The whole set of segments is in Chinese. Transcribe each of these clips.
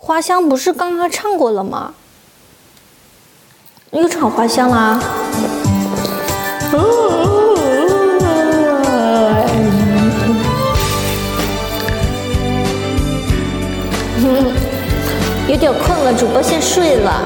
花香不是刚刚唱过了吗？又唱花香啦？有点困了，主播先睡了。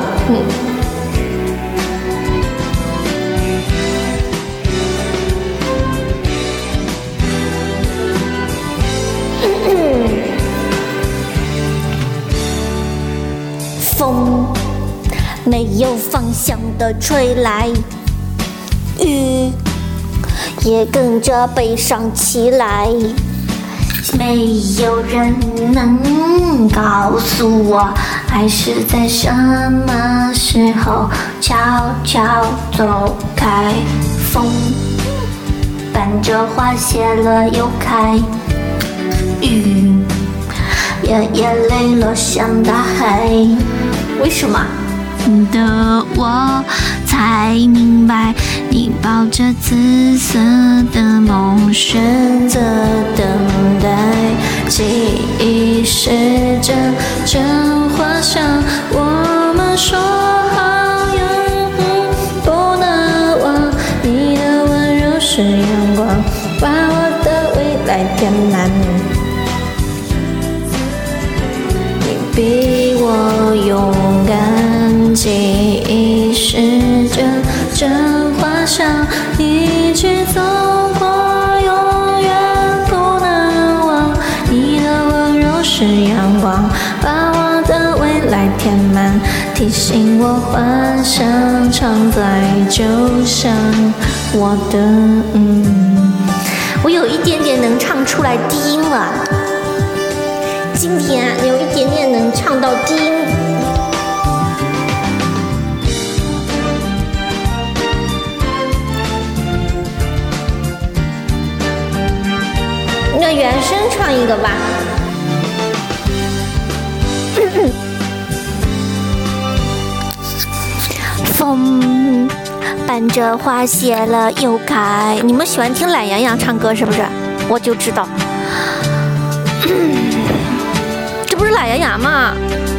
风没有方向的吹来，雨也跟着悲伤起来。没有人能告诉我，爱是在什么时候悄悄走开。风伴着花谢了又开，雨眼泪落向大海。为什么？ 的我才明白，你抱着紫色的梦，选择等待。记忆是阵花香，我们说好永不能忘。你的温柔是阳光，把我的未来填满。你比我勇敢，记忆是阵花香，一起走过，永远不能忘。你的温柔是阳光，把我的未来填满，提醒我幻想常在，就像我的我有一点点能唱出来低音了。今天有一点点能唱到低音。那原声唱一个吧。风伴着花谢了又开。你们喜欢听懒洋洋唱歌是不是？我就知道。这不是懒洋洋吗？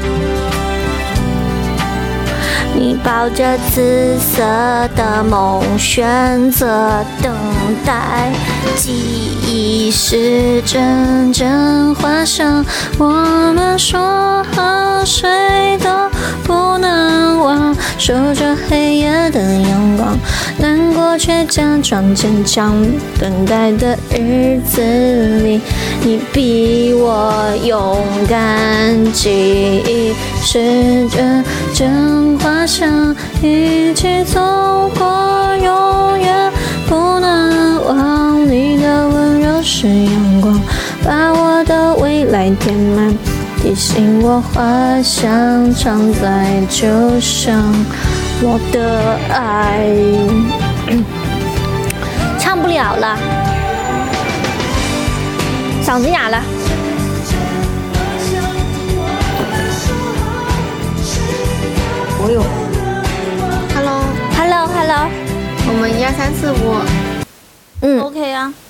你抱着紫色的梦，选择等待。记忆是阵花香，我们说好谁都不能忘。守着黑夜的阳光，难过却假装坚强。等待的日子里，你比我勇敢。记忆是阵花香，一起走过，永远不能忘。你的温柔是阳光，把我的未来填满，提醒我花香常在，就像我的爱。唱不了了，嗓子哑了。 我有 Hello， 我们1、2、3、4、5，OK 啊。